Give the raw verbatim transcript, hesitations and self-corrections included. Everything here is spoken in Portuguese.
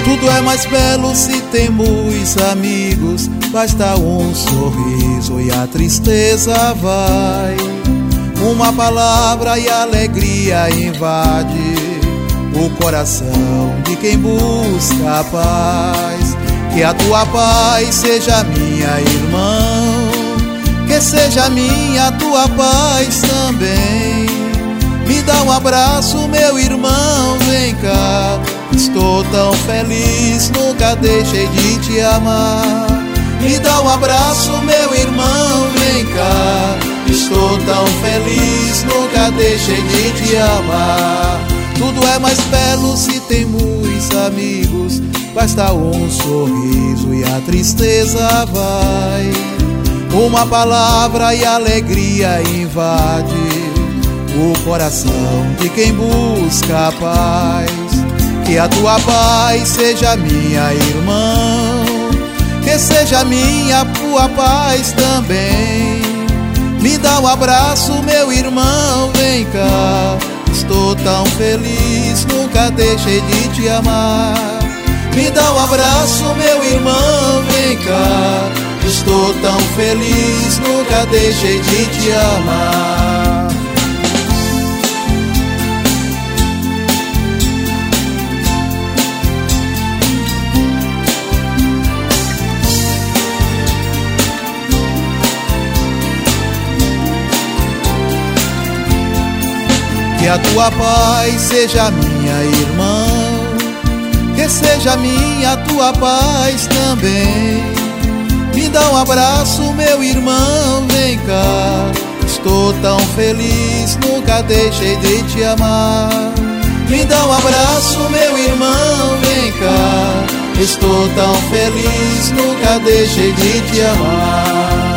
Tudo é mais belo se temos amigos. Basta um sorriso e a tristeza vai. Uma palavra e a alegria invade o coração de quem busca a paz. Que a tua paz seja minha, irmão, que seja minha a tua paz também. Me dá um abraço, meu irmão, vem cá. Estou tão feliz, nunca deixei de te amar. Me dá um abraço, meu irmão, vem cá. Estou tão feliz, nunca deixei de te amar. Tudo é mais belo se temos amigos. Basta um sorriso e a tristeza vai. Uma palavra e a alegria invade o coração de quem busca a paz. Que a tua paz seja minha, irmão, que seja minha a tua paz também. Me dá um abraço, meu irmão, vem cá. Estou tão feliz, nunca deixei de te amar. Me dá um abraço, meu irmão, vem cá. Estou tão feliz, nunca deixei de te amar. Que a tua paz seja minha, irmão, que seja minha a tua paz também. Me dá um abraço, meu irmão, vem cá. Estou tão feliz, nunca deixei de te amar. Me dá um abraço, meu irmão, vem cá. Estou tão feliz, nunca deixei de te amar.